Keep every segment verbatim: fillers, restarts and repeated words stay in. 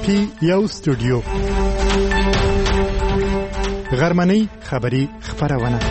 ټي یو سټوډیو غرمنۍ خبری خبرونه.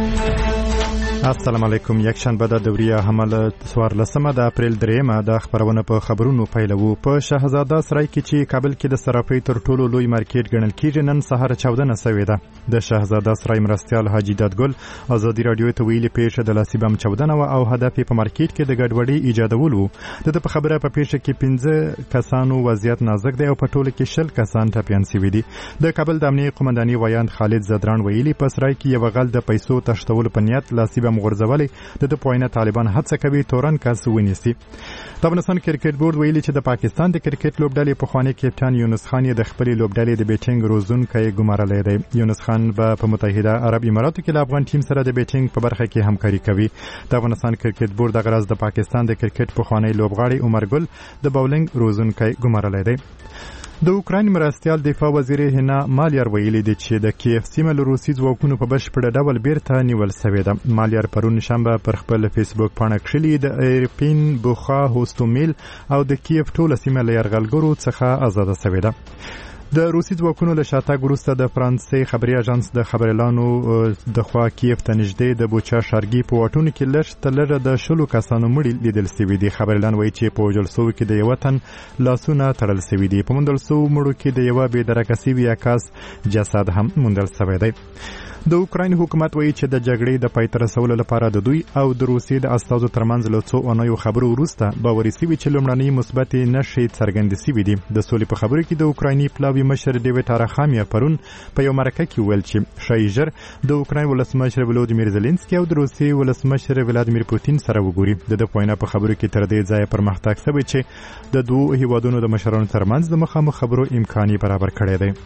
السلام علیکم. یک شنبه د دوریه حمل سوار لسمه د اپریل دریمه د خبرونه په خبرونو پیلوو. په شهزاده سرای کې چې کابل کې د صرافۍ تر ټولو لوی مارکیټ ګڼل کېږي نن سهار چاودنه شوې ده. د شهزاده سرای مرستیال حاجی دادګل ازادي رادیو ته ویلي پیښه د لاسي بم چاودنه و او هدف په مارکیټ کې د ګډوډۍ ایجادول و. د په خبره په پیښه کې پنځه کسانو وضعیت نازک دی او په ټوله کې شل کسان ټپیان شوي دي. د کابل د امنیه قومنداني وایاند خالد زدران ویلي په سرای کې یو غل د پیسو تښتولو په نیت لاسي بم غورځولي. د د پوینه طالبان هڅه کوي تورن کس ونیسي. د افغانستان کرکټ بورډ ویلي چې د پاکستان د کرکټ لوبډلې پخوانی کپټان یونس خان د خپلې لوبډلې د بیټینګ روزونکی ګمارلی دی. یونس خان به په متحده عرب اماراتو کې له افغان ټیم سره د بیټینګ په برخه کې همکاري کوي. د افغانستان کرکټ بورډ د غرض د پاکستان د کرکټ پخوانی لوبغاړي عمر ګل د باولینګ روزونکی ګمارلی دی. د اوکراین مرستیال دفاع وزیر هنا مالیار ویلي دی چې د کیف سیمه له روسي ځواکونو په بشپړه ډول بیرته نیول شوې ده. مالیار پرون شنبه پر خپل فیسبوک پاڼه کښلي د ایرپین بوخا هوستومیل او د کیف ټوله سیمه له یرغلګرو څخه آزاده شوې ده. د روسي ځواکونو له شاتګ وروسته د فرانسې خبري اژانس د خبريالانو د خوا کیف ته نږدې د بوچا شارګي په واټونو کې لږ تر لږه د شلو کسانو مړي لیدل شوي دي. خبريالان وایي چې په وژل شوو کې د یو تن لاسونه تړل شوي دي. په موندل شوو مړو کې د یو بې درکه شوي کس جسد هم موندل شوی دی. د اوکراین حکومت وایي چې د جګړې د پای ته رسولو لپاره د دوی او د روسیې د استازو ترمنځ له څو اونیو خبرو وروسته باوري شوي چې لومړنۍ مثبتې نښې څرګندې شوي دي. د سولې په خبرو کې د اوکرایني پلاوي مشر ډیویډ اراخامیا پرون په یو مرکه کې ویل چې ښایي ژر د اوکراین ولسمشر ولودیمیر زلنسکي او د روسیې ولسمشر ولادیمیر پوتین سره وګوري. د د پوینه په خبرو کې تر دې ځایه پرمختګ شوی چې د دوه هیوادونو د مشرانو ترمنځ د مخامخ خبرو امکان برابر کړی دی.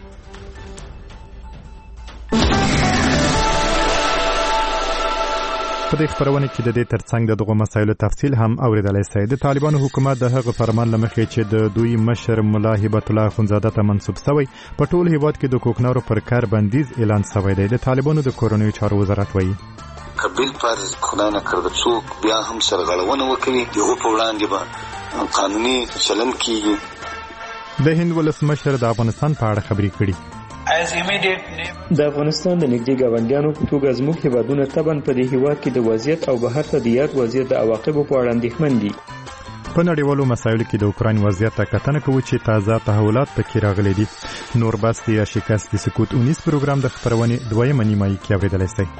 په دې خبرونه کې د دې ترڅنګ د دغه مسایلو تفصیل هم اوریدلای شئ. د طالبانو حکومت د هغه فرمان لمخې چې د دوی مشر مولا هبت الله اخونزاده ته منسوب شوی په ټول هیواد کې د کوکنارو پر کار بندیز اعلان شوی دی. د طالبانو د کورنیو چارو وزارت وایي کبیل پر خدای نه کړ څوک بیا هم سرغړونه وکړي یو په وړاندې به قانوني چلن کیږي. د هند ولسمشر د افغانستان په اړه خبرې کړي. د افغانستان د نږدې ګاونډیانو په توګه زموږ هیوادونه طبعا په دې هیواد کې د وضعیت او بهر ته د یاد وضعیت د عواقبو په اړه اندېښمن دي. په نړیوالو مسایلو کې د اوکراین وضعیت ته کتنه کوي چې تازه تحولات پکې راغلي دي. نور بس یا شکست د سکوت اونیس پروګرام د خبرونې دویمه نیمایي کې اوریدلای شئ.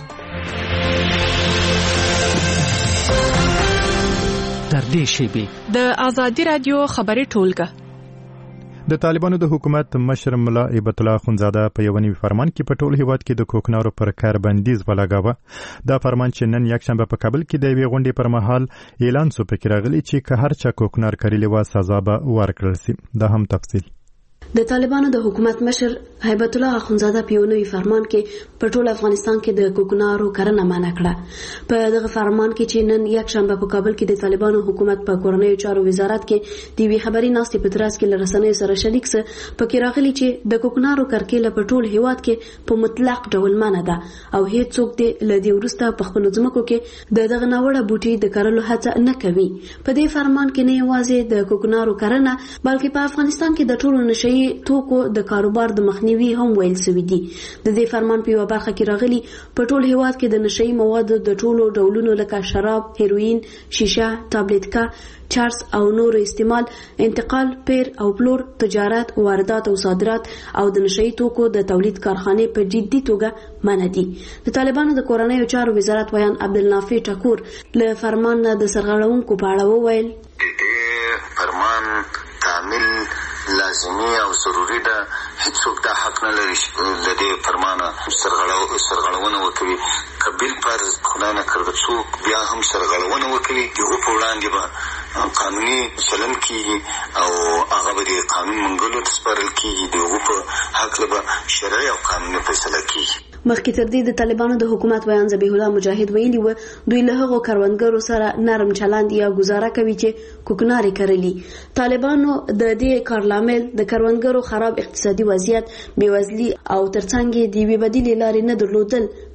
تر دې شیبې د ازادي رادیو خبري ټولګه. د طالبانو د حکومت مشر مولا هبت الله اخونزاده په یو نوي فرمان کې په ټول هیواد کې د کوکنارو پر کار بندیز ولګاوه. دا فرمان چې نن یک شنبه په کابل کې د یوې غونډې پر مهال اعلان شو پکې راغلی چې که هر چا کوکنار کړی و سزا به ورکړل شي. دا هم تفصیل. د طالبانو د حکومت مشر هیبت الله اخونزاده په یو نوي فرمان کې په ټول افغانستان کې د کوکنارو کرنه منع کړه. په دغه فرمان کې چې نن یک شنبه په کابل کې د طالبانو حکومت په کورنیو چارو وزارت کې د وی خبري ناستې په ترڅ کې لرسنۍ سره شریک سه پکې راغلي چې د کوکنارو کرکېله په ټول هیواد کې په مطلق ډول منع ده او هیڅ څوک د لدی ورسته په خپل ځمکو کې د دغه ناوړه بوټي د کرلو هڅه نه کوي. په دې فرمان کې نه یوازې د کوکنارو کرنه بلکې په افغانستان کې د ټولو نشي توکو د کاروبار د مخنیوي هم ویل شوی دی. د دې فرمان په یو برخه کې راغلي په ټول هیواد کې د نشئی موادو د ټولو ډولونو لکه شراب، هیروین، شیشه، ټابلیټکا، چارس او نور استعمال، انتقال، پیر او پلور، تجارت، واردات او صادرات او د نشئی توکو د تولید کارخانه په جدي توګه منع دي. د طالبانو د کورنیو چارو وزارت ویان عبدالنافع ټکور له فرمان نه د سرغړونکو په اړه وویل فرمان تعمیل لازمي او ضروري ده. هیڅوک دا حق نه لري د دې فرمانه سرغړونه وکړي. کبیل پر خدای نه کړ څوک بیا هم سرغړونه وکړي یو په وړاندې به قانوني چلن کیږي او هغه به د قانون منګولو ته سپارل کیږي. دغه په حق به شرعي او قانوني فیصله کیږي. مخکې تر دې د طالبانو د حکومت ویان ذبیح الله مجاهد ویلي و دوی له هغو کروندګرو سره نرم چلند یا گزاره کوي چې کوکناري کرلي. طالبانو د دې کار لامل د کروندګرو خراب اقتصادي وضعیت، بیوزلي او ترڅنګ د یوې بدیلې لارې نه درلودل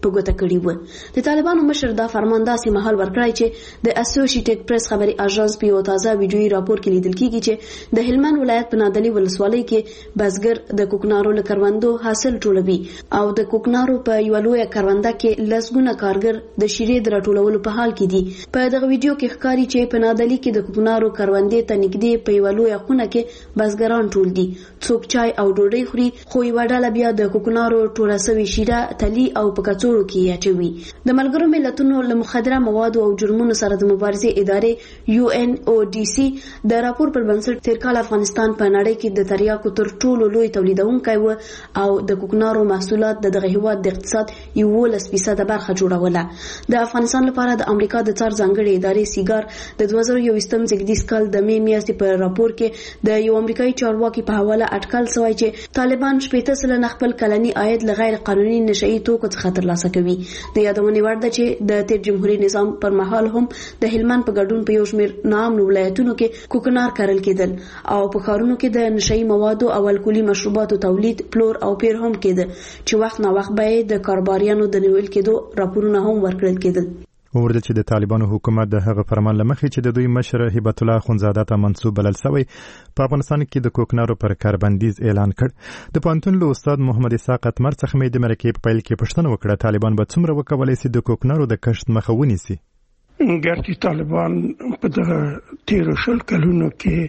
په ګوته کړي و. د طالبانو مشر دا فرمان داسې مهال ورکړی چې د اسوسییټډ پریس خبري اژانس په یو تازه ویډیويي راپور کې لیدل کیږي چې د هلمند ولایت په نادلي ولسوالۍ کې بزګر د کوکنارو له کروندو حاصل ټولوي او د کوکنارو په یو لوی کرونده کې لسګونه کارګر د شیرې د راټولولو په حال کې دي. په دغه ویډیو کې ښکاري چې په نادلي کې د کوکنارو کروندې ته نږدې په یو لوی خونه کې بزګران ټول دي. څوک چای او ډوډۍ خوري، خو یو ډله بیا د کوکنارو ټوله سوي شیره تلی او په کڅوړو کې اچوي. د ملګرو ملتونو له مخدره موادو او جرمونو سره د مبارزې ادارې یو ان او ډي سي د راپور پر بنسټ تیر کال افغانستان په نړۍ کې د تریاکو تر ټولو لوی تولیدونکی و او د کوکنارو محصولات د دغه هیواد د اقتصاد یولس فیصده برخه جوړوله. د افغانستان لپاره د امریکا د څار ځانګړي ادارې سیګار د دوه زره یوویشتم زیږدیز کال د می میاشتې په راپور کې د یو امریکایي چارواکي په حواله اټکل شوی چې طالبان شپږ سلنه خپل کلنی عاید له غیر قانوني نشئی توکو څخه ترلاسه کوي. د یادونې وړ ده چې د تیر جمهوریت نظام پر مهال هم د هلمند په ګډون په یو شمېر نامنو ولایتونو کې کوکنار کرل کېدل او په ښارونو کې د نشئی موادو او الکولي مشروباتو تولید، پلور او پیر هم کېده چې وخت نا وخت به د کاروباریانو د نیول کېدو راپورونه هم ورکړل کېدل. ومرده چې د طالبانو حکومت د هغه فرمان لمخې چې د دوی مشر هبت الله اخونزاده ته منسوب بلل شوی په افغانستان کې د کوکنارو پر کاربندیز اعلان کړ. د پوهنتون له استاد محمد اسحاق اتمر څخه مې د مرکې په پیل کې پوښتنه وکړه طالبان به څومره وکولای شي د کوکنارو د کښت مخه ونیسي. ګرچې طالبان په دغه تیرو شل کلونو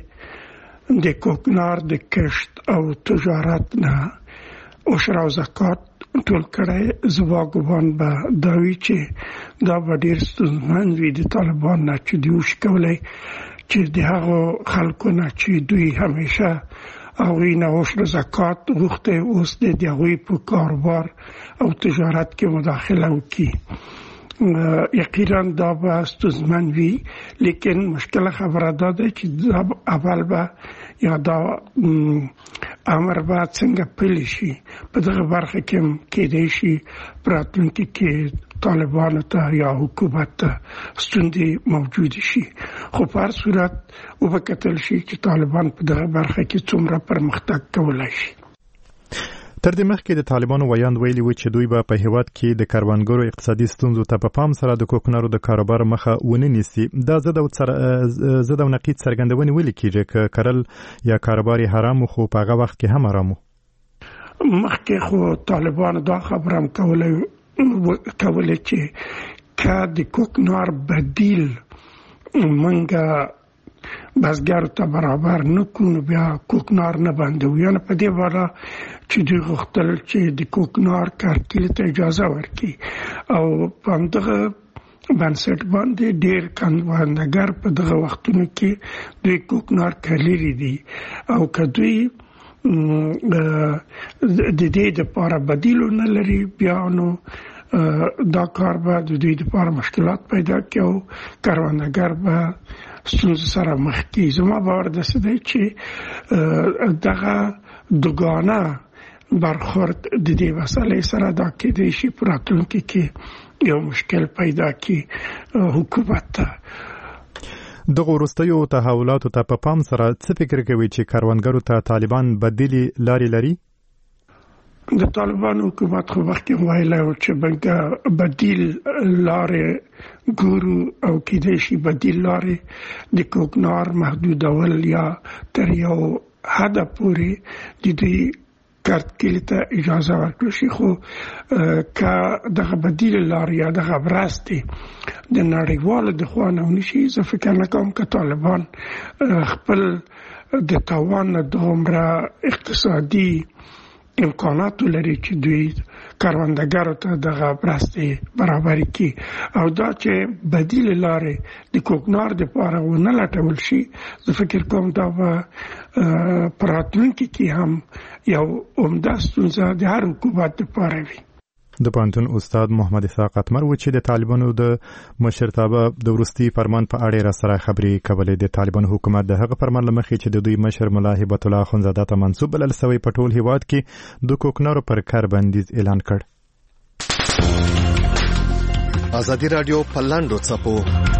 کې د کوکنار د کښت او تجارت نه عشر او زکات ټول کړه، زما ګومان به دا وی چې دا به ډېر ستونزمن وي د طالبان نه چې دوی وشي کولی چې د هغو خلکو نه چې دوی همیشه هغوی نه عشر زکات غوښتی اوس د هغوی په کاروبار او تجارت کې مداخله وکړي. یقینا دا به ستونزمن وي، لیکن مشکل خبره دا ده چې دا اول به یا دا امر باید څنګه پلی شي. په دغه برخه کې کېدای شي په راتلونکي کې طالبانو ته یا حکومت ته ستونزې موجود شي، خو په هر صورت وکتل شي چې طالبان په دغه برخه کې څومره پرمختګ کولی شي. تر دې مخکې د طالبانو ویاند ویلي و چې دوی به په هیواد کې د کروندګرو اقتصادي ستونزو ته په پام سره د کوکنارو د کاروبار مخه ونه نیسي. دا ضد او ضد او نقیض څرګندونې ولې کېږي که کرل یا کاروبار حرام خو په هغه وخت کې هم حرام و؟ مخکې خو طالبانو دا خبره هم کوله چې که د کوکنار بدیل منګه بزګر ته برابر نکونو بیا کوکنار نه بندو. یعنی په دې وړه چې دوی غوښتل چې د کوکنار کرکیلې ته اجازه ورکړي او په همدغه بنسټ باندې ډېر کروندګر په دغه وختونو کې دوی کوکنار کرلي دي او که دوی د دې دپاره بدیل نه لري بیا نو دا کار به د دوی دپاره مشکلات پیدا کړي او کروندګر به ستونزو سره مخ کړي. زما باور داسې دی چې دغه دوګانه برخورد د دې مسئلې سره دا کېدای شي په راتلونکي کې یو مشکل پیدا کړي حکومت ته. دغه وروستیو تحولاتو ته په پام سره څه فکر کوي چې کروندګرو ته طالبان بدیلې لارې لري؟ د طالبانو حکومت خو مخکې ویلی و چې موږ بدیل لارې ګورو او کېدای شي بدیل لارې د کوکنار محدودول یا تر یو حده پورې د دوی کرکیلې ته اجازه ورکړل شي. خو که دغه بدیل لارې یا دغه مرستې د نړیوالو د خوا نه ونشي، زه فکر نه کوم که طالبان خپل د توان نه دومره اقتصادي امکاناتو لري چې دوی کروندګرو ته دغه مرستې برابرې کړي او دا چې بدیل لارې د کوکنار دپاره ونه لټول شي، زه فکر کوم دا به په راتلونکي کې هم یو عمده ستونزه د هر حکومت دپاره وي. د پوهنتون استاد محمد اسحاق اتمر و چې د طالبانو د مشرتابه د وروستي فرمان په اړه را سره خبرې کولې. د طالبانو حکومت د هغه فرمان لمخې چې د دوی مشر ملا هبت الله اخونزاده ته منسوب بلل شوی په ټول هیواد کې د کوکنارو پر کاربندیز اعلان کړ. ازادي رادیو په لاندو څپو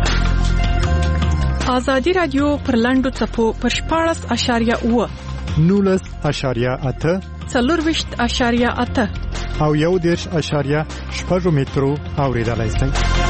ازادي رادیو پر لاندو څپو پر شپاړس اشاریه اوه نولس اشاریه اته څلور ویشت اشاریه اته او یو دېرش اشاریه شپږ مترو اوریدلای شئ.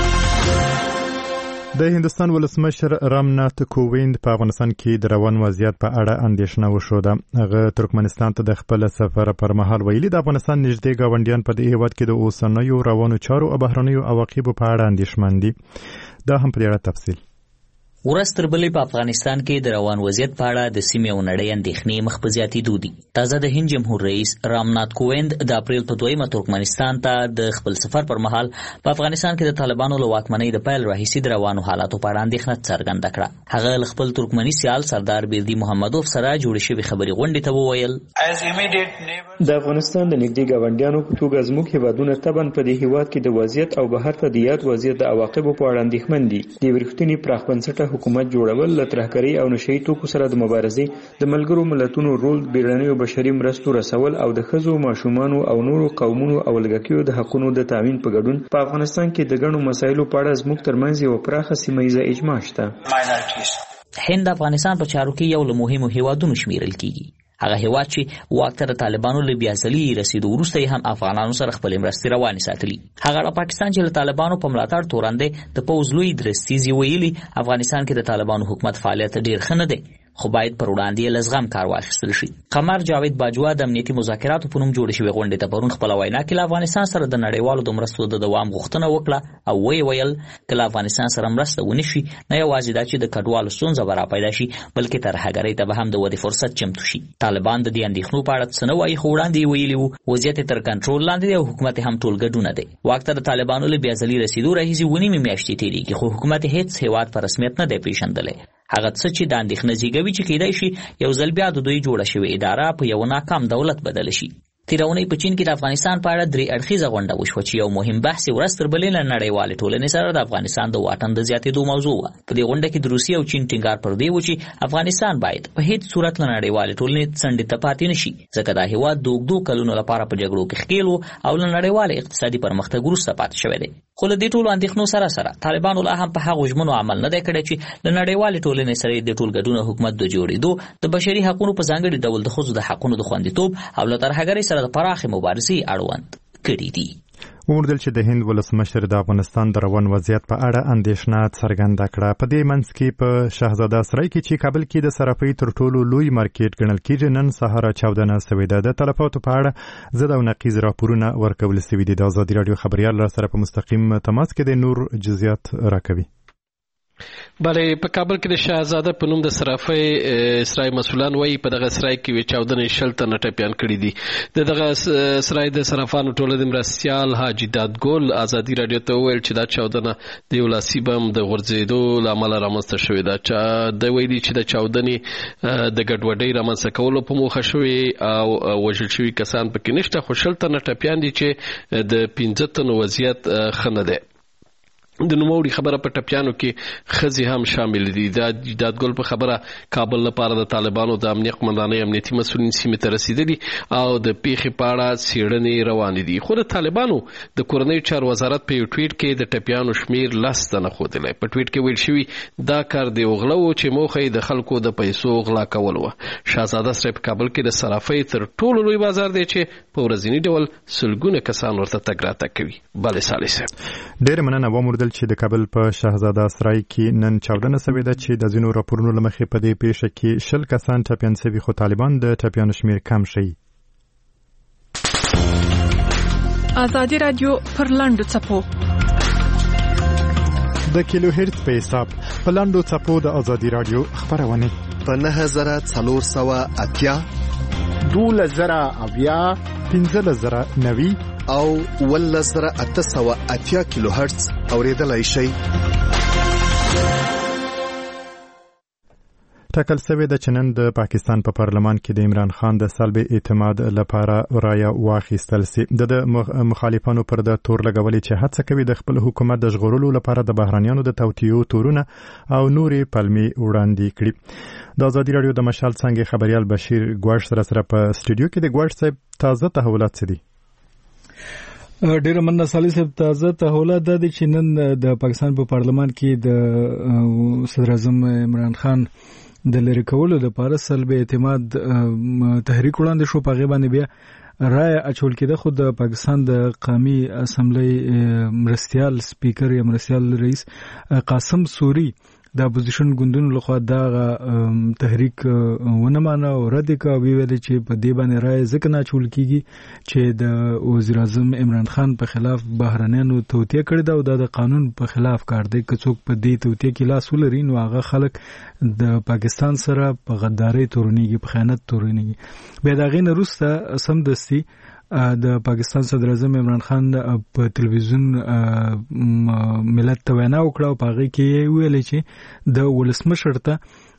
د هندستان ولسمشر رامنات کوویند په افغانستان کې د روان وضعیت په اړه اندېښنه وښوده. هغه ترکمنستان ته د خپل سفر پر مهال ویلي د افغانستان نږدې ګاونډیان په دې هېواد کې د اوسنیو روانو چارو او بهرنیو عواقبو په اړه اندېښمن دي. دا هم په دې اړه تفصیل. ورستر بلې په افغانستان کې د روان وضعیت په اړه د سیمې او نړۍ اندېښنې مخ په زیاتېدو دي. تازه د هند جمهور رئیس رامنات کوویند د اپریل په دویمه ترکمنستان ته د خپل سفر پر مهال په افغانستان کې د طالبانو له واکمنۍ د پیل راهیسې د روانو حالاتو په اړه اندېښنه څرګنده کړه. هغه له خپل ترکمني سیال سردار بیردي محمدوف سره جوړې شوې خبري غونډې ته وویل د افغانستان د نږدې ګاونډیانو په توګه زموږ هیوادونه طبعا په دې هیواد کې د وضعیت او بهر ته د یاد وضعیت د عواقبو په اړه اندېښمن دي. د ورښتني پراخ بنسټه حکومت جوړول، له ترهګرۍ او نشهیي توکو سره د مبارزې، د ملګرو ملتونو رول، بیړنیو بشري مرستو رسول او د ښځو، ماشومانو او نورو قومونو او لږکیو د حقونو د تامین په ګډون په افغانستان کې د ګڼو مسایلو په اړه زموږ ترمنځ یوه پراخه سیمه ییزه اجماع شته. هند افغانستان په چارو کې یو له مهمو هیوادونو شمیرل کیږي. هغه هیواد چې واک ته د طالبانو له بیا ځلي رسیدو وروسته یې هم افغانانو سره خپلې مرستې روانې ساتلي. هغه د پاکستان چې له طالبانو په ملاتړ تورن د پوځ لوی درستیزي ویلي افغانستان کې د طالبانو حکومت فعالیت ډیر ښه نه دی، خو باید پر وړاندې له زغم کار واخیستل شي. قمر جاوید باجوا د امنیتي مذاکراتو په نوم جوړې شوې غونډې ته پرون خپله وینا کې له افغانستان سره د نړیوالو د مرستو د دوام غوښتنه وکړه او ویې ویل که له افغانستان سره مرسته ونه شي نه یوازې دا چې د کډوالو ستونزه به راپیدا شي بلکې ترهګرۍ ته به هم د ودې فرصت چمتو شي. طالبان د دې اندېښنو په اړه څه نه وایي، خو وړاندې یې ویلي وو وضعیت یې تر کنټرول لاندې دی او حکومت هم ټول ګډونه دی. واک ته د طالبانو له بیا ځلي رسیدو راهیسې اووه نیمې میاشتې تېرېږي، خو حکومت هېڅ هېواد په رسمیت نه دی پېژندلی. هغه څه چې د اندېښنه زېږوي چې کېدای شي یو ځل بیا د دوی جوړه شوې اداره په یو ناکام دولت بدله شي. تېره اونۍ په چین کې د افغانستان په اړه درې اړخیزه غونډه وشوه چې یو مهم بحث یې ورځ تر بلې له نړیوالې ټولنې سره د افغانستان د واټن د زیاتېدو موضوع وه. په دې غونډه کې د روسیې او چین ټینګار پر دې و چې افغانستان باید په هیڅ صورت له نړیوالې ټولنې څنډې ته پاتې نه شي، ځکه دا هېواد د اوږدو کلونو لپاره په جګړو کې ښکېل و او له نړیوال اقتصادي پرمختګ وروسته پاتې شوی دی. خو له دې ټولو اندېښنو سره سره طالبانو لا هم په هغو ژمنو عمل نه دی کړی چې له نړیوالې ټولنې سره د ټول ګډون حکومت د جوړېدو، د بشري حقونو په ځانګړي ډول د ښځو د حقونو د خوندیتوب او له ترهګرۍ سره د پراخې مبارزې اړوند کړي دي. وموندل چې د هند ولسمشر د افغانستان د روان وضعیت په اړه اندېښنه څرګنده کړه. په دې منځ کې په شهزاده سرای کې چې کابل کې د صرافۍ تر ټولو لوی مارکیټ ګڼل کېږي نن سهار چاودنه سوې ده. د تلفاتو په اړه ضد او نقیض راپورونه ورکول سوي دي. د ازادي راډیو خبریال را سره په مستقیم تماس کې د نور جزئیات راکوي. بلې په کابل کې د شهزاده په نوم د صرافۍ سرای مسؤلان وایي په دغه سرای کې وې چاودنې شل تنه ټپیان کړي دي. د دغه سرای د صرافانو ټولنې د مرستیال حاجي دادګل ازادي راډیو ته وویل چې دا چاودنه د یو لاسي بم د غورځېدو له امله رامنځته شوې ده. د ویلي چې د چاودنې د ګډوډۍ رامنځته کولو په موخه شوې او وژل شوي کسان پکې نشته، خو شل تنه ټپیان دي چې د پنځه تنو وضعیت ښه نه دی. د نوموړي خبره په ټپیانو کې ښځې هم شامل دي. د دادګل په خبره کابل لپاره د طالبانو د امنیت قمندانۍ امنیتي مسؤلین سیمې ته رسیدلي او د پیښې په اړه څېړنې روانې دي. خو د طالبانو د کورنۍ چارو وزارت په یو ټویټ کې د ټپیانو شمیر لس تنه ښودلی. په ټویټ کې ویل شوي دا کار د یو غله و چې موخه یې د خلکو د پیسو غلا کول وه. شهزاده سرای په کابل کې د صرافۍ تر ټولو لوی بازار دی چې په ورځني ډول سلګونه کسان ورته تګ راتګ کوي. بلې صالح صاحب ډېره مننه. وموندل چې د کابل په شهزاده سرای کې نن چاودنه سوې ده چې د ځینو راپورونو له مخې په دې پیښه کې شل کسان ټپیان سوي، خو طالبان د ټپیانو شمیر کم شي. ازادي راډیو پر لاندو څپو د کیلو هرتز په حساب په لاندو څپو د ازادي راډیو خبرونه په نهه زره څلور سوه اتیا دولس زره اویا پنځلس زره نوي او ولس زره اته سوه اتیا کیلو هرتز اوریدلای شئ. ټاکل شوې ده چې نن د پاکستان په پارلمان کې د عمران خان د سلب اعتماد لپاره رایه واخیستل شي. د مخالفانو پر د تور لګولې چې هڅه کوي د خپل حکومت د ژغورلو لپاره د بهرانیانو د توطیو تورونه او نورې پلمې وړاندې کړي. د ازادي راډیو د مشال څنګه خبريال بشیر ګواش سره سره په سټوډیو کې د ګواش صاحب تازه تحولات څه دي؟ ډیره مننه صالح صاحب. تازه تحولات د دې چې نن د پاکستان په پارلمان کې د صدر اعظم عمران خان د لری کولو لپاره سلب اعتماد تحریک وړاندې شو. په غیبه باندې بیا رای اچول کېده، خو د پاکستان د قومي اسمبلی مرستیال سپیکر یا مرستیال رئیس قاسم سوری د اپوزیشن ګوندونو لخوا دا تحریک ونه مانه او رد کړ، ویل چې په دې باندې رای ځکه نه اچول کیږي چې د وزیر اعظم عمران خان په خلاف بهرنیانو توطیه کړې ده او دا د قانون په خلاف کار دی. که څوک په دې توطیه کې لاس ولري نو هغه خلک د پاکستان سره په غدارۍ تورنیږي، په خیانت تورنیږي. بیا د هغې نه وروسته سمدستي د پاکستان صدر اعظم عمران خان په تلویزیون ملت ته وینا وکړه او په هغې کې یې ویلې چې د ولسمشر ته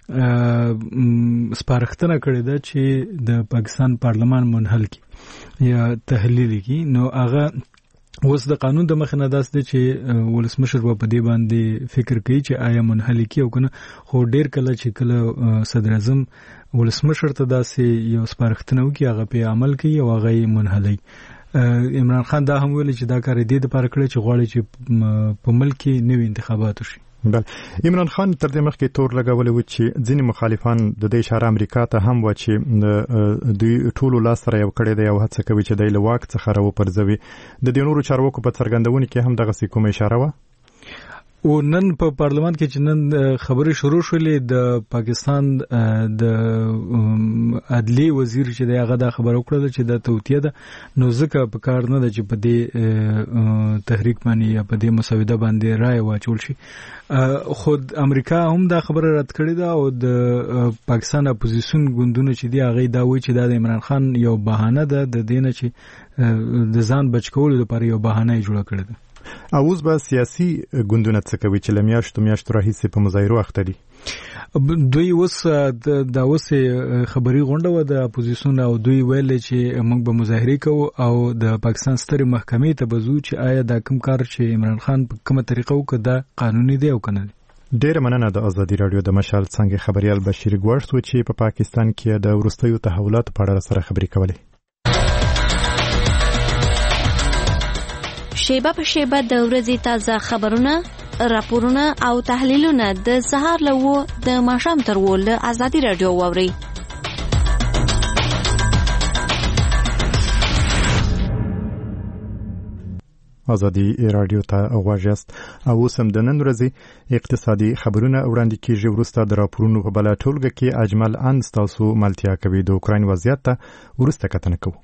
سپارښتنه کړې ده چې د پاکستان پارلمان منحل کړي یا تحلیل کړي. نو هغه اوس د قانون د مخې نه داسې دی چې ولسمشر به په دې باندې فکر کوي چې آیا منحل کړي او که نه، خو ډېر کله چې کله صدر اعظم ولسمشر ته داسې یو سپارښتنه وکړي هغه پې عمل کوي او هغه یې منحلوي. عمران خان دا هم ویلي چې دا کار یې دې دپاره کړی چې غواړي چې په ملک کې نوي انتخابات وشي. عمران خان تر دې مخکې تور لګولی و چې ځینې مخالفان د دې اشاره امریکا ته هم و چې دوی ټولو لاس سره یو کړی دی او هڅه کوي چې دی له واک څخه راوپرځوي. د دې نورو چارواکو په څرګندونې کې هم دغسې کومه اشاره وه؟ او نن په پارلمان کې چې نن خبرې شروع شولې، د پاکستان د عدلی وزیر چې دی هغه دا خبره وکړه چې دا توطیه ده، نو ځکه په کار نه ده چې په دې تحریک باندې یا په دې مسوده باندې رای واچول شي. خود امریکا هم دا خبره رد کړې ده او د پاکستان اپوزیسیون ګوندونه چې دی هغه دا وایي چې دا د عمران خان یو بهانه ده د دې نه چې د ځان بچ کولو لپاره یو بهانه یې جوړه کړې ده. او اوس به سیاسي ګوندونه څه کوي چې له میاشتو میاشتو راهیسې په مظاهرو اخته دي؟ دوی اوس دا اوس خبري غونډه وه د اپوزیسیون او دوی ویل چې موږ به مظاهرې کوو او د پاکستان سترې محکمې ته به ځو چې آیا دا کوم کار چې عمران خان په کومه طریقه وکړه دا قانوني دی او که نه دی. ډیره مننه. د ازادي راډیو د مشال څنګه خبريال بشیر ګوښت و چې په پاکستان کې د وروستیو تحولاتو په اړه سره خبرې کولې. شیبه په شیبه د ورځې تازه خبرونه، راپورونه او تحلیلونه د سهار له و د ماښام تر و له ازادي راډیو واورئ. ازادي راډیو ته غوږ یاست او اوس هم د نن ورځې اقتصادي خبرونه وړاندې کیږي. وروسته د راپورونو په بله ټولګه کې اجمل اند ستاسو ملتیا کوي. د اوکراین وضعیت ته وروسته کتنه کوو.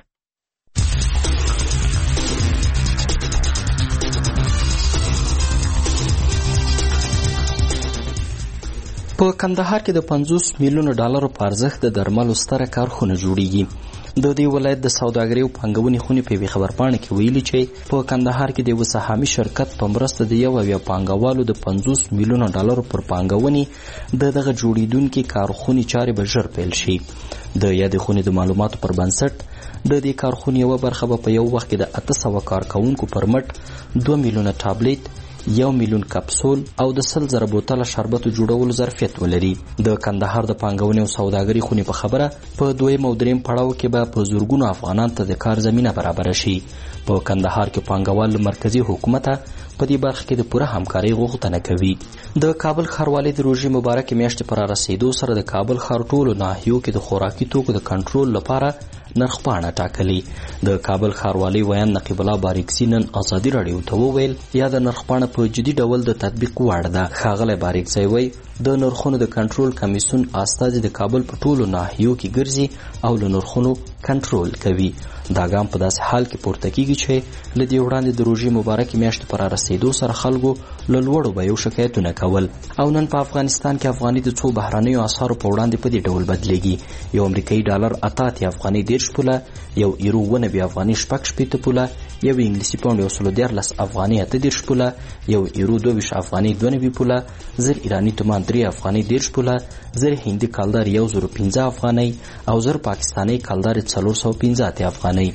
په کندهار کې د پنځوس میلیونو ډالرو په ارزښت د درملو ستره کارخونه جوړیږي. د دې ولایت د سوداګرۍ او پانګونې خونې په یوې خبرپاڼه کې ویلي چې په کندهار کې د یوه سهامي شرکت په مرسته د یو اویا پانګوالو د پنځوس میلیونو ډالرو پر پانګونې د دغه جوړیدونکي کارخونې چارې به ژر پیل شي. د یادې خونې د معلوماتو پر بنسټ د دې کارخونې یوه برخه به په یو وخت کې د اته سوه کارکوونکو پر مټ دوه میلیونه ټابلیټ، یو میلیون کپسول او د سل زره بوتله شربتو جوړولو ظرفیت ولري. د کندهار د پانګونې او سوداګرۍ خونې په خبره په دویم او دریم پړاو کې به په زرګونو افغانان ته د کار زمینه برابره شي. په کندهار کې پانګوال له مرکزي حکومته په دې برخه کې د پوره همکارۍ غوښتنه کوي. د کابل ښاروالۍ د روژې مبارکې میاشتې پر رسیدو سره د کابل ښار ټولو ناحیو کې د خوراکي توکو د کنټرول لپاره نرخپاڼه ټاکلي. د کابل ښاروالۍ ویان نقیب الله باریکزي نن ازادي راډیو ته وویل یا د نرخپاڼه په جدي ډول د تطبیق وړ ده. ښاغلی باریکزی وایي د نرخونو د کنټرول کمیسیون استازي د کابل په ټولو ناحیو کې ګرځي او له نرخونو کنټرول کوي. دا ګام په داسې حال کې پورته کیږي چې له دې وړاندې د روژې مبارکې میاشتې پر رسیدو سره خلکو له لوړو بیو شکایتونه کول. او نن په افغانستان کې افغاني د څو بهرنیو اسعارو په وړاندې په دې ډول بدلیږي. یو امریکایي ډالر اته اتیا افغاني دېرش پوله، یو ایرو اووه نوي افغاني شپږ شپېته پوله، یو انګلیسي پاونډ یو سلو دیارلس افغاني اته دېرش پوله، یو ایرو دوه ویشت افغاني دوه نوي پوله، زر ایراني تومان درې افغاني دېرش پوله، زر هندي کلدار یو زرو پنځه افغاني او زر پاکستاني کلدار څلور سوه پنځه اتیا افغاني.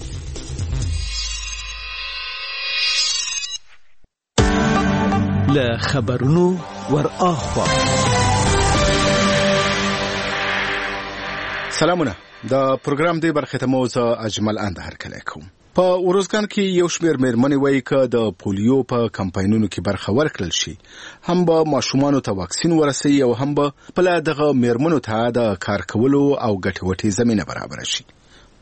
له خبرونو ور اخوا سلامونه. د پروګرام دی برخه ته موزه اجمل اند هرکلی کوم. په ورزګان کې یو شمېر مېرمنې وایي که د پولیو په کمپاینونو کې برخه ورکړل شي هم به ماشومانو ته واکسین ورسوي او هم به خپله دغه مېرمنو ته د کار کولو او ګټې وټې زمینه برابره شي.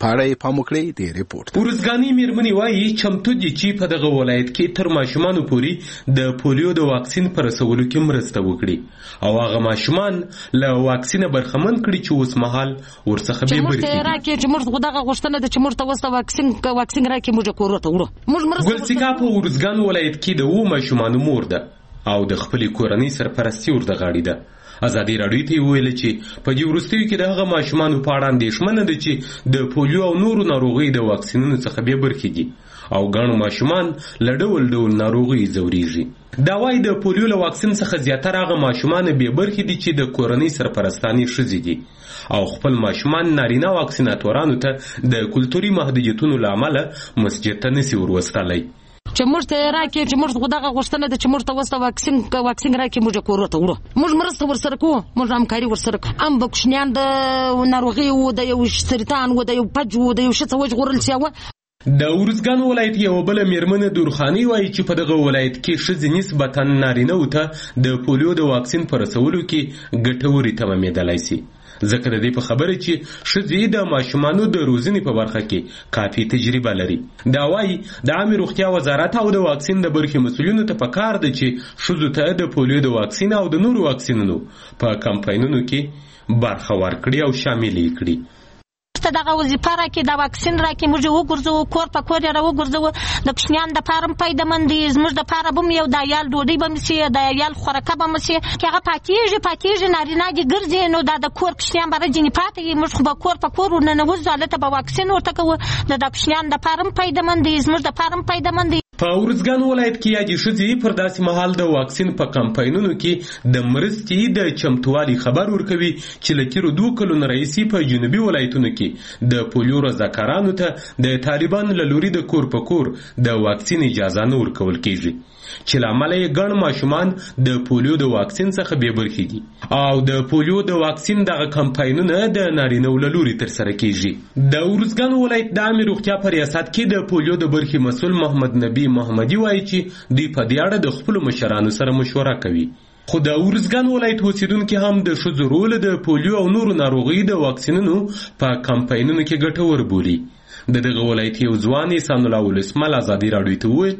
پاړې پام وکړي د ریپورت. ورزګانی میرمنې وایي چمتو دي چې په دغه ولایت کې تر ماشومانو پورې د پولیو د واکسین پر رسولو کې مرسته وکړي او هغه ماشومان له واکسینه برخمن کړي چې اوس مهال ورڅخه به برخې چې راکې چې موږ دغه غوښتنه ده چې موږ ته وسته واکسین واکسین راکې موږ کورته ورو موږ مرسته. ګلسیکا په ورزګان ولایت کې د و ماشومانو مور ده او د خپلې کورنۍ سرپرستي ورته غاړي ده. ازادي راډیو ته ویل چې په دې وروستیو کې د هغه ماشومانو په اړه اندېښمنه ده چې د پولیو او نورو ناروغیو د واکسینونو څخه بې برخې دي او ګڼ ماشومان له ډول ډول ناروغیو ځورېږي. دا وایي د پولیو له واکسین څخه زیاتره هغه ماشومان بې برخې دي چې د کورنۍ سرپرستانې ښځې دي او خپل ماشومان نارینه واکسیناتورانو ته د کلتوري محدودیتونو له امله مسجد ته نشي وروستلی. چې موږ ته راکې چې موږ دغه غوښتنه ده چې موږ ته وسته واکسین واکسین راکې موږ کورته ورو موږ مرسته ورسره کوو موږ همکاري ورسره کوو ام بکشنیان د ناروغي و د یو سرطان و د یو پج و د یو شته وژغورل شوی. د ورزګان ولایت یو بل میرمنه دورخانی وایي چې په دغه ولایت کې ښځې نسبتا نارینه ته د پولیو د واکسین پر رسولو کې ګټورې تمامېدلی شي ځکه د دې په خبره چې ښځې د ماشومانو د روزنې په برخه کې کافي تجربه لري. دا وایي د عامې روغتیا وزارت او د واکسین د برخې مسؤلینو ته پکار ده چې ښځو ته د پولیو د واکسین او د نورو واکسینونو په کمپاینونو کې برخه ورکړي او شاملې کړي. ته دغه وظیفه راکې د واکسین راکې موږ وګرځو کور په کور یې راوګرځو د کوچنیانو دپاره هم فایدهمند دي زموږ دپاره به هم یو د عیال ډوډۍ به م شي د عیال خوراکه به م شي چې هغه پاکېږي پاکېږي نارینه دې ګرځي نو دا د کور کوچنیان به راځینې پاتې وي موږ خو به کور په کور ورننوځو هلته به واکسین ورته کوو د دا کوچنیانو دپاره هم فایدهمند دي زموږ دپاره هم فایدهمند دي. په ورزګان ولایت کې یادې ښځې پر داسې مهال د واکسین په کمپاینونو کې د مرستې د چمتووالي خبر ورکوي چې له تېرو دوو کلونو راهیسې په جنوبي ولایتونو کې د پولیو رضاکارانو ته د طالبانو له لوري د کور په کور د واکسین اجازه نه ورکول کېږي چې له امله یې ګڼ ماشومان د پولیو د واکسین څخه بې برخې دي او د پولیو د واکسین دغه کمپاینونه د نارینه‌و له لوري ترسره کېږي. د ورزګان ولایت د عامې روغتیا په ریاست کې د پولیو د برخې مسؤل محمد نبی محمدي وایي چې دوی په دې اړه د خپلو مشرانو سره مشوره کوي. خو د ورزګان ولایت اوسیدونکي هم د ښځو رول د پولیو او نورو ناروغیو د واکسینونو په کمپاینونو کې ګټور بولي. د دغه ولایت یو ځوان احسان الله ولسمل ازادي راډیو ته وویل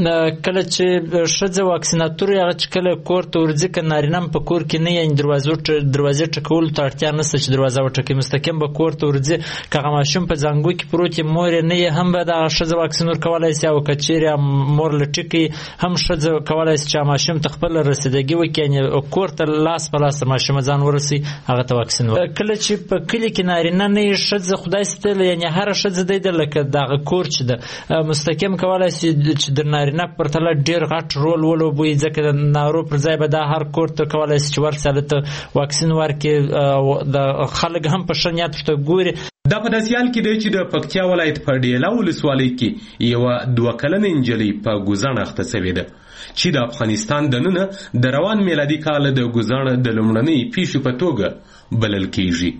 کله چې ښځه واکسیناتور هغه چې کله کور ته ورځي که نارینه هم په کور کې نه یعنې دروازې ټکولو ته اړتیا نشته چې دروازه وټکوي مستقیم به کور ته ورځي که هغه ماشوم په زانګو کې پروت وي مور یې نه هم به دغه ښځه واکسین ورکولی شي او که چیرې مور له ټیکي هم ښځه کولی شي چې ماشوم ته خپله رسیدګي وکړي یعنې کور ته لاس په لاس ماشومه ځان ورسوي هغه ته واکسین ورکړي. کله چې په کلي کې نارینه نه وي ښځه خدای ستل یعنې هره ښځه دی ده لکه دغه کور چې ده مستقیم کولی شي چې د نارینه پرتله ډیر غټ رول ولوبوي ځکه د نارو پر ځای به دا هر کور ته کولی شي چې ورسي هلته واکسین ورکړي د خلک هم په ښه نیت ورته ګوري. دا په داسې حال کې دی چې د پکتیا ولایت په ډیلا ولسوالۍ کې یوه دوه کلنه نجلۍ په ګوزاڼ اخته سوې ده چې د افغانستان دننه د روان میلادي کال د ګوزاڼ د لومړنۍ پیښې په توګه بلل کېږي.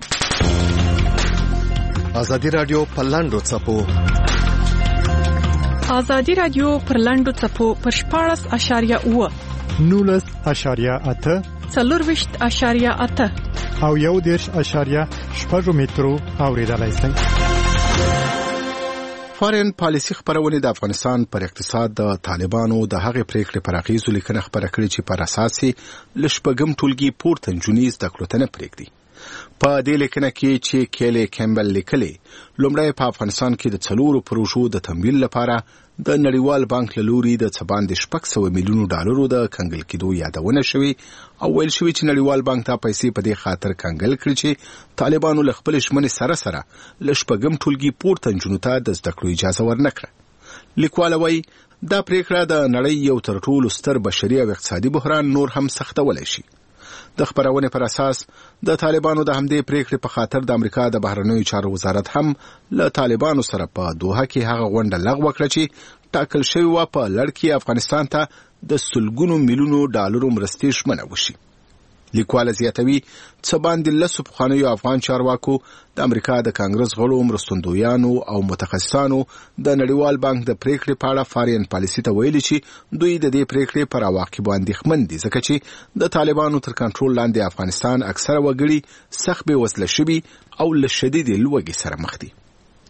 ازادي راډیو په لاندو څپو ازادي راډیو پر لاندو څپو پر شپاړس اشاریه اوه نولس اشاریه اته څلورویشت اشاریه اته او یو دېرش اشاریه شپږ مترو اوریدلای شئ. فارین پالیسي خبرونه د افغانستان پر اقتصاد د طالبانو د هغې پریکړې پر اغیزو لیکنه خبره کړې چې پر اساس یې له شپږم ټولګي پورته نجونې زده کړو ته نه پرېږدي. په دې لیکنه کې چې کیلی کیمبل لیکلي لومړی په افغانستان کې د څلورو پروژو د تمویل لپاره د نړیوال بانک له لوري د څه باندې شپږ سوه میلیونو ډالرو د کنګل کېدو یادونه شوې او ویل شوې چې نړیوال بانک دا پیسې په دې خاطر کنګل کړي چې طالبانو له خپلې ژمنې سره سره له شپږم ټولګي پورته نجونو ته د زده کړو اجازه ورنه کړه. لیکواله وایي دا پریکړه د نړۍ یو تر ټولو ستر بشري او اقتصادي بحران نور هم سختولی شي. د خبرونې پر اساس د طالبانو د همدې پریکړې په خاطر د امریکا د بهرنیو چارو وزارت هم له طالبانو سره په دوحه کې هغه غونډه لغوه کړه چې ټاکل شوې وه په لړ کې افغانستان ته د سلګونو میلیونو ډالرو مرستې ژمنه وشي. لیکواله زیاتوي څه باندې لسو پخوانیو افغان چارواکو د امریکا د کانګرس غړو مرستندویانو او متخصصانو د نړیوال بانک د پریکړې په اړه فارین پالیسي ته ویلي چې دوی د دې پریکړې پر عواقبو اندېښمن دي ځکه چې د طالبانو تر کنټرول لاندې افغانستان اکثره وګړي سخت بېوزله شوي او له شدیدې لوږې سره مخ دي.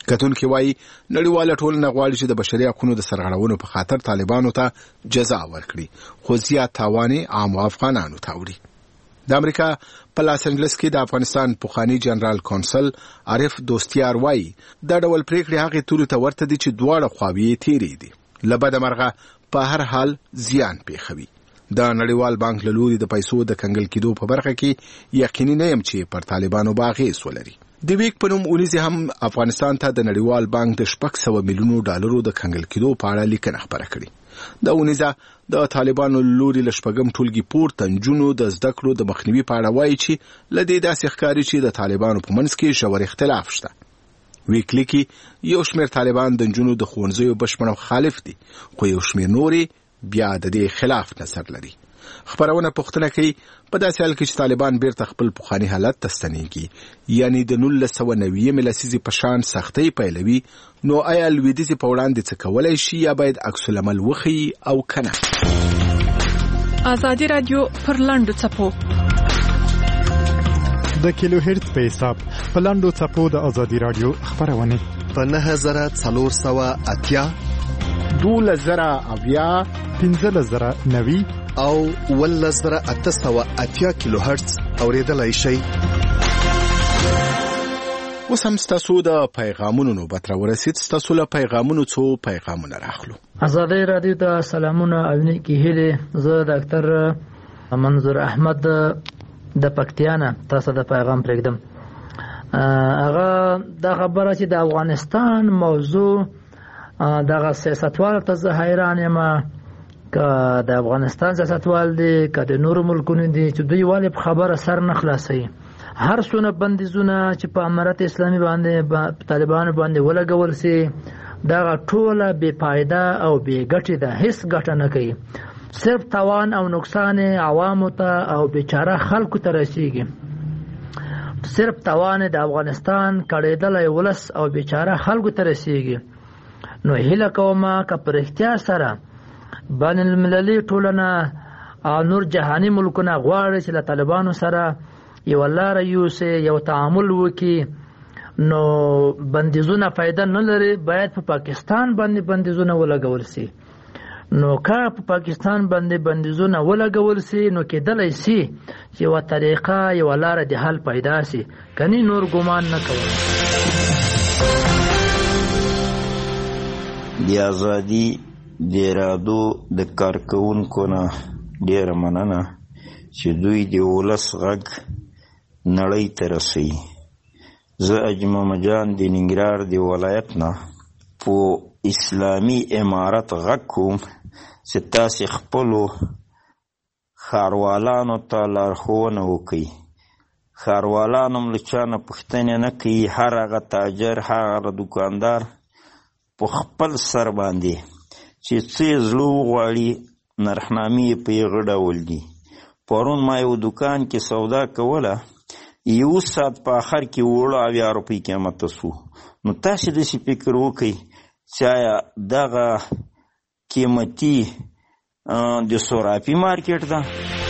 کتونکي وایي نړیواله ټولنه غواړي چې د بشري حقوقو د سرغړونو په خاطر طالبانو ته جزا ورکړي، خو زیات تاوان عام افغانانو ته وړي. د امریکا په لاس انجلس کې د افغانستان پخوانی جنرال کونسل عارف دوستیار وایي دا ډول پریکړې هغه توري ته ورته دي چې دواړه خواوې تیرې دي، لبد مرغه په هر حال زیان پیښوي. د نړیوال بانک له لوري د پیسو د کنګل کېدو په برخه کې یقیني نه یم چې پر طالبانو باغې ولري. د ویک په نوم اونیزه هم افغانستان ته د نړیوال بانک د شپږ سوه میلیونو ډالرو د کنګل کېدو په اړه لیکنه خبره کړې. د اونیزه د طالبانو لوري له شپږم ټولګي پورته نجونو د زده کړو د مخنیوي په اړه وایي چې له دې داسې ښکاري چې د طالبانو په منځ کې ژور اختلاف شته. ویک لیکي یو شمېر طالبان د نجونو د ښوونځیو بشپړ مخالف دي، خو یو شمېر نورې بیا د دې خلاف نظر لري. خبرونه پوښتنه کوي په داسې حال کې چې طالبان بیرته خپل پخواني حالت ته ستنېږي، یعنی د نولس سوه نوي لسیزې په شان سختۍ پیلوي، نو آیا لویدیځې په وړاندې څه کولی شي یا باید عکس العمل وښیي او که نه؟ ازادي راډیو پر لنډو څپو د کیلو هرتز په حساب په لنډو څپو د ازادي راډیو خبرونه په نهه زره څلور سوه اتیا، دولس زره اویا، پنځلس زره نوي او ولس زره اته سوه اتیا کیلو هرتز اوریدلای شئ. اوس هم ستاسو د پیغامونو نوبت راورسید. ستاسو له پیغامونو څو پیغامونه راخلو. ازادي راډیو ته سلامونه او نیکې هیلې. زه ډاکټر منظور احمد د پکتیا نه تاسو د پیغام پرېږدم. هغه دا خبره چې د افغانستان موضوع دغه سیاستوالو ته زه حیران یم، که د افغانستان سیاستوال دي که د نورو ملکونو دي چې دوی ولې په خبره سر نه خلاصوي. هر څونه بندیزونه چې په امارت اسلامي باندې طالبانو باندې ولګول سي دغه ټوله بې فایده او بې ګټې ده، هیڅ ګټه نه کوي، صرف تاوان او نقصان عوامو ته او بیچاره خلکو ته رسیږي. صرف تاوان د افغانستان کړېدلی ولس او بیچاره خلکو ته رسیږي. نو هیله کومه که په رښتیا سره بین المللي ټولنه او نور جهاني ملکونه غواړي چې له طالبانو سره یو لاره یوسي، یو تعامل وکړي، نو بندیزونه فایده نه لري، باید په پاکستان باندې بندیزونه ولګول سي. نو که په پاکستان باندې بندیزونه ولګول سي نو کېدلی سي چې یوه طریقه یوه لاره د حل پیدا سي، کني نور ګمان نه کوي. د ازادي د ارادو د کارکوونکو نه ډېره مننه چې دوی د ولس غږ نړۍ ته رسوي. زه اجمل جان د ننګرهار د ولایت نه په اسلامي امارت غږ کوم چې تاسې خپلو ښاروالانو ته لارښوونه وکړئ. ښاروالان هم له چا نه پوښتنې نه کوي، هر هغه تاجر هغه دوکاندار په خپل سر باندې چې څه زړه وغواړي نرخنامې یې په یغه ډول دي. پرون ما یو دوکان کې سودا کوله، یو ساعت په آخر کې اووه اویا روپۍ قیمته سو. نو تاسې داسې فکر وکړئ چې آیا دغه قیمتي د صرافي مارکیټ ده.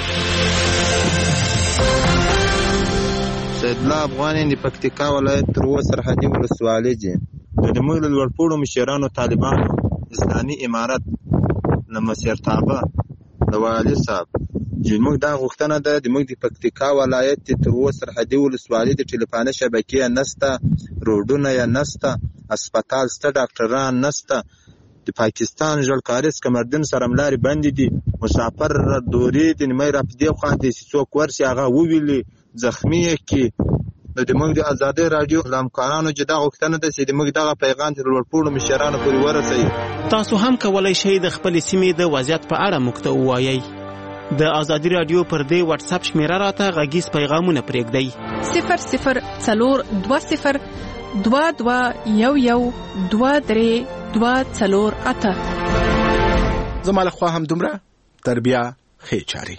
سیدالله افغان د پکتیکا ولایت تروه سرحدي ولسوالۍ دي. د موږ له لوړپوړو مشرانو طالبانو اسلامي امارت له مشرتابه د والي صاحب چې موږ دا غوښتنه ده د موږ د پکتیکا ولایت د تروه سرحدي ولسوالۍ د ټلیفوني شبکې نسته، روډونه یې نسته، هسپتال سته، ډاکټران نسته، د پاکستان ژړکاریز کمردین سره ملارې بندې دي، مسافر دورې د نیمۍ را په دې خوا دي چې څوک ورسي هغه وویلي زخمي یې کړي. نو د موږ د ازادۍ راډیو له همکارانو چې دا غوښتنه ده چې د موږ دغه پیغام تر لوړپوړو مشرانو پورې ورسوي. تاسو هم کولی شئ د خپلې سیمې د وضعیت په اړه موږ ته ووایئ. د ازادي راډیو پر دې واتس اپ شمیره راته غږیز پیغامونه پرېږدئ. صفر صفر څلور دوه صفر دوه دوه یو یو دوه درې دوه څلور اته. زما له خوا هم دومره. تر بیا ښې چارې.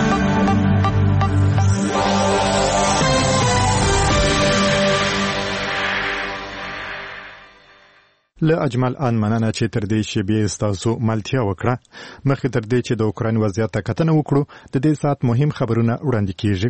له اجمل ان مننه چې تر دې شیبې ستاسو ملتیا وکړه. مخکې تر دې چې د اوکراین وضعیت ته کتنه وکړو، د دې ساعت مهم خبرونه وړاندې کیږي.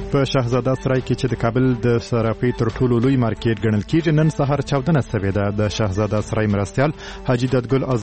په شهزاده سرای کې چې د کابل د صرافۍ تر ټولو لوی مارکیټ ګڼل کیږي نن سهار چاودنه شوې ده. د شهزاده سرای مرستیال حاجی دادګل